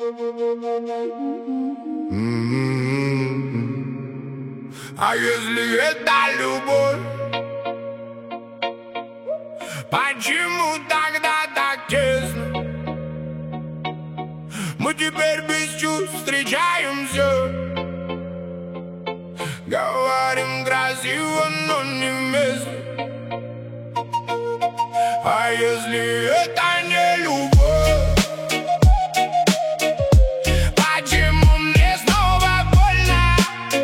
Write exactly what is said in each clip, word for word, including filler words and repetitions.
А если это любовь, почему тогда так тесно? Мы теперь без чувств встречаемся, говорим красиво, но не вместе. А если это не любовь, почему мне снова больно?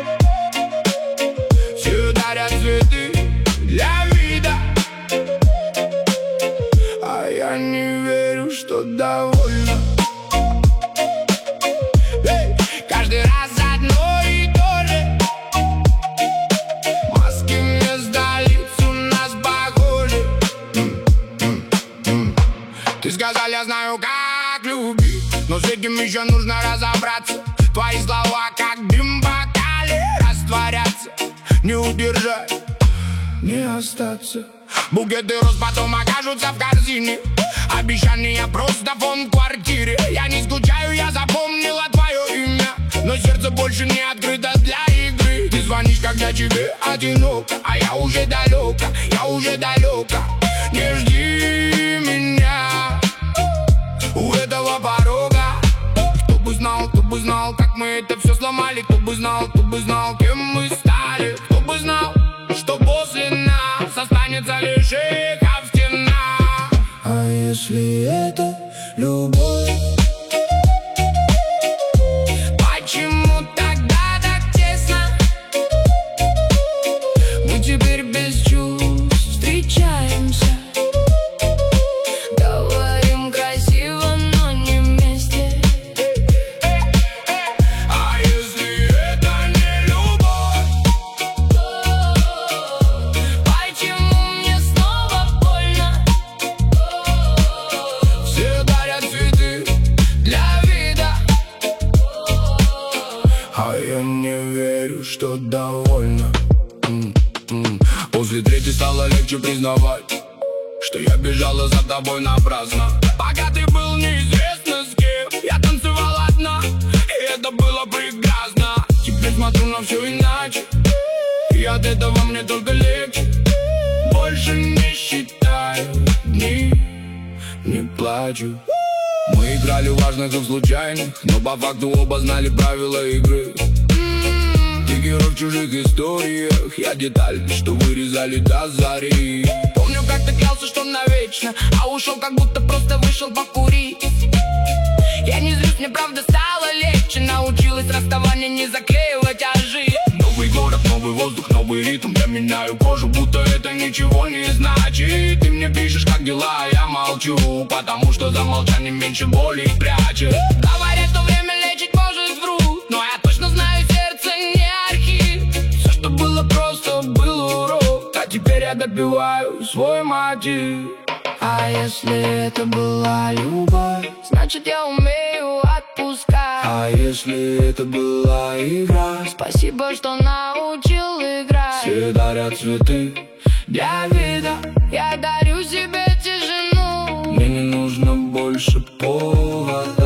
Все дарят цветы для вида, а я не верю, что довольна. Эй, каждый раз одно и то же. Маски вместо лиц у нас похожи. Ты сказал, я знаю, как любить, но с этим еще нужно разобраться. Твои слова, как дым в бокале, растворятся. Не удержать, не остаться. Букеты роз потом окажутся в корзине. Обещания просто фон в квартире. Я не скучаю, я запомнила твое имя, но сердце больше не открыто для игры. Ты звонишь, когда тебе одиноко, а я уже далеко, я уже далеко. Не жди меня у этого порога. Кто бы знал, кто бы знал, как мы это все сломали. Кто бы знал, кто бы знал, кем мы стали. Кто бы знал, что после нас останется лишь эхо в стенах. А если это любовь, почему тогда так тесно? Мы теперь без чувств встречаемся, говорим красиво, но не вместе. А если это не любовь, почему мне снова больно? Все дарят цветы для вида, а я не верю, что довольна. М-м. После третьей стало легче признавать, что я бежала за тобой напрасно. Пока ты был неизвестно с кем, я танцевала одна, и это было прекрасно. Теперь смотрю на все иначе, и от этого мне только легче. Больше не считаю дни, не плачу. Мы играли важных и случайных, но по факту оба знали правила игры. Ты герой в чужих историях, я деталь, что вырезали до зари. Помню, как ты клялся, что навечно, а ушел, как будто просто вышел покурить. Я не злюсь, мне правда стало легче. Научилась расставание не заклеивать, а жить. Новый город, новый воздух, новый ритм. Я меняю кожу, будто это ничего не значит. Ты мне пишешь, как дела, а я молчу, потому что за молчанием меньше боли прячет. Говорят, что время лечить может, врут, но я точно знаю, сердце не архив. Все, что было просто, был урок, а теперь я добиваю свой мотив. А если это была любовь, значит я умею отпускать. А если это была игра, спасибо, что научил играть. Все дарят цветы для вида, я дарю себе тишину. Мне не нужно больше повода.